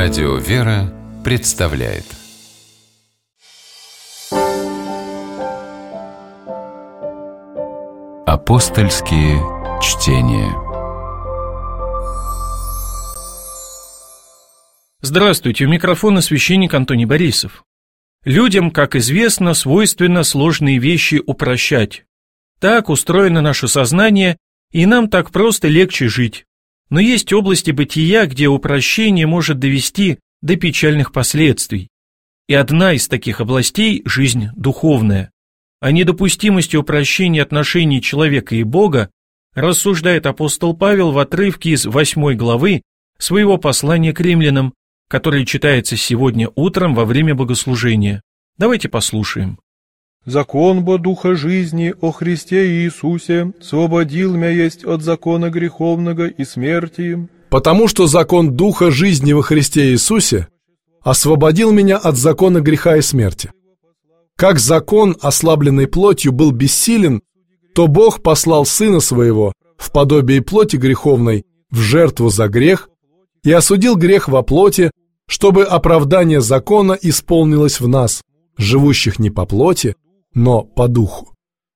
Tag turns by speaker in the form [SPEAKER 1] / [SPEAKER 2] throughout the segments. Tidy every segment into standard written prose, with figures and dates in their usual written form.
[SPEAKER 1] Радио «Вера» представляет Апостольские чтения.
[SPEAKER 2] Здравствуйте, у микрофона священник Антоний Борисов. Людям, как известно, свойственно сложные вещи упрощать. Так устроено наше сознание, и нам так просто легче жить. Но есть области бытия, где упрощение может довести до печальных последствий. И одна из таких областей – жизнь духовная. О недопустимости упрощения отношений человека и Бога рассуждает апостол Павел в отрывке из 8 главы своего послания к римлянам, который читается сегодня утром во время богослужения. Давайте послушаем.
[SPEAKER 3] «Закон бо духа жизни о Христе Иисусе свободил мя есть от закона греховного и смерти.
[SPEAKER 4] Потому что закон духа жизни во Христе Иисусе освободил меня от закона греха и смерти. Как закон, ослабленный плотью, был бессилен, то Бог послал Сына Своего в подобие плоти греховной в жертву за грех и осудил грех во плоти, чтобы оправдание закона исполнилось в нас, живущих не по плоти, но по духу.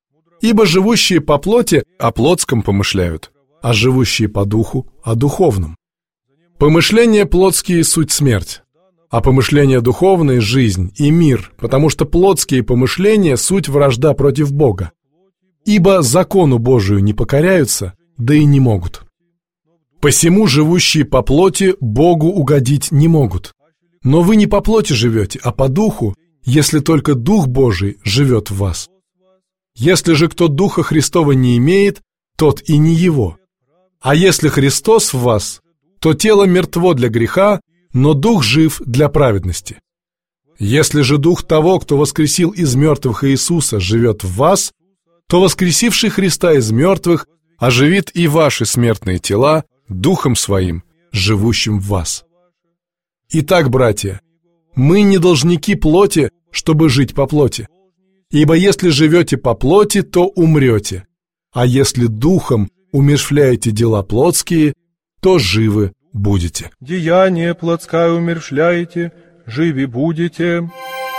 [SPEAKER 4] Ибо живущие по плоти о плотском помышляют, а живущие по духу о духовном. Помышления плотские – суть смерть, а помышления духовные – жизнь и мир, потому что плотские помышления – суть вражда против Бога. Ибо закону Божию не покоряются, да и не могут. Посему живущие по плоти Богу угодить не могут. Но вы не по плоти живете, а по духу, если только Дух Божий живет в вас. Если же кто Духа Христова не имеет, тот и не его. А если Христос в вас, то тело мертво для греха, но Дух жив для праведности. Если же Дух того, кто воскресил из мертвых Иисуса, живет в вас, то воскресивший Христа из мертвых оживит и ваши смертные тела Духом Своим, живущим в вас. Итак, братья, мы не должники плоти, чтобы жить по плоти. Ибо если живете по плоти, то умрете, а если духом умерщвляете дела плотские, то живы будете.
[SPEAKER 3] Деяние плотское умерщвляете, живи будете».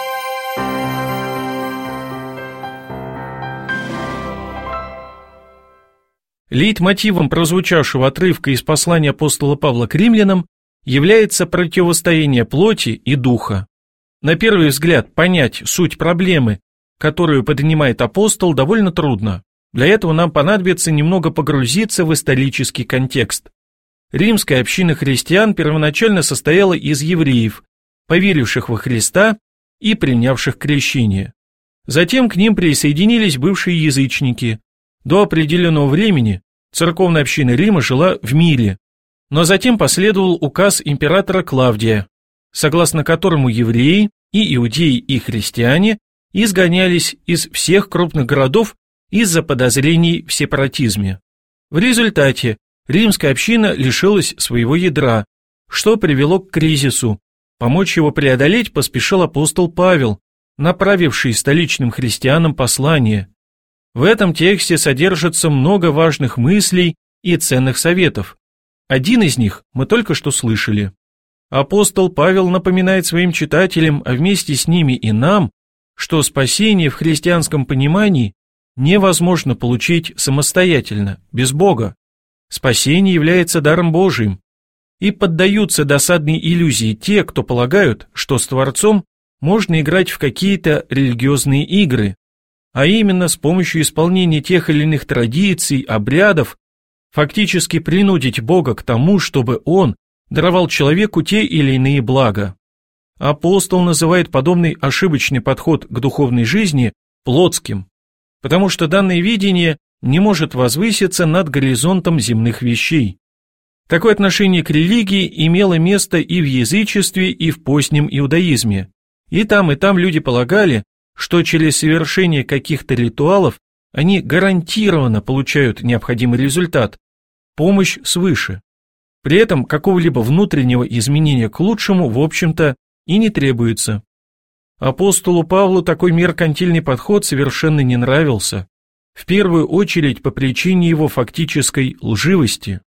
[SPEAKER 2] Лейтмотивом прозвучавшего отрывка из послания апостола Павла к римлянам является противостояние плоти и духа. На первый взгляд понять суть проблемы, которую поднимает апостол, довольно трудно. Для этого нам понадобится немного погрузиться в исторический контекст. Римская община христиан первоначально состояла из евреев, поверивших во Христа и принявших крещение. Затем к ним присоединились бывшие язычники. До определенного времени церковная община Рима жила в мире, но затем последовал указ императора Клавдия, согласно которому евреи, и иудеи, и христиане изгонялись из всех крупных городов из-за подозрений в сепаратизме. В результате римская община лишилась своего ядра, что привело к кризису. Помочь его преодолеть поспешил апостол Павел, направивший столичным христианам послание. В этом тексте содержится много важных мыслей и ценных советов. Один из них мы только что слышали. Апостол Павел напоминает своим читателям, а вместе с ними и нам, что спасение в христианском понимании невозможно получить самостоятельно, без Бога. Спасение является даром Божиим. И поддаются досадной иллюзии те, кто полагают, что с Творцом можно играть в какие-то религиозные игры, а именно с помощью исполнения тех или иных традиций, обрядов, фактически принудить Бога к тому, чтобы Он даровал человеку те или иные блага. Апостол называет подобный ошибочный подход к духовной жизни плотским, потому что данное видение не может возвыситься над горизонтом земных вещей. Такое отношение к религии имело место и в язычестве, и в позднем иудаизме. И там люди полагали, что через совершение каких-то ритуалов они гарантированно получают необходимый результат – помощь свыше. При этом какого-либо внутреннего изменения к лучшему, в общем-то, и не требуется. Апостолу Павлу такой меркантильный подход совершенно не нравился, в первую очередь по причине его фактической лживости.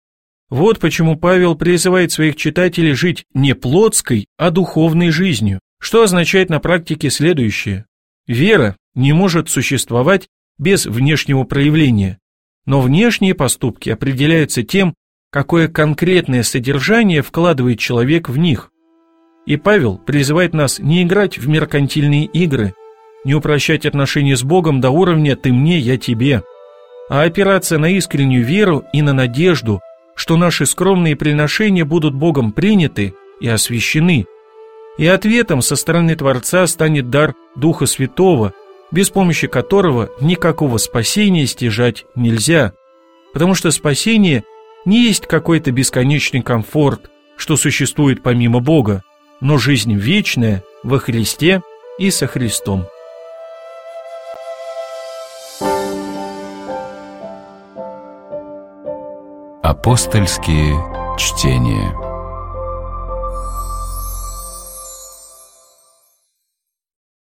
[SPEAKER 2] Вот почему Павел призывает своих читателей жить не плотской, а духовной жизнью, что означает на практике следующее. Вера не может существовать без внешнего проявления, но внешние поступки определяются тем, какое конкретное содержание вкладывает человек в них. И Павел призывает нас не играть в меркантильные игры, не упрощать отношения с Богом до уровня «ты мне, я тебе», а опираться на искреннюю веру и на надежду, что наши скромные приношения будут Богом приняты и освящены. И ответом со стороны Творца станет дар Духа Святого, без помощи которого никакого спасения стяжать нельзя, потому что спасение не есть какой-то бесконечный комфорт, что существует помимо Бога, но жизнь вечная во Христе и со Христом.
[SPEAKER 1] Апостольские чтения.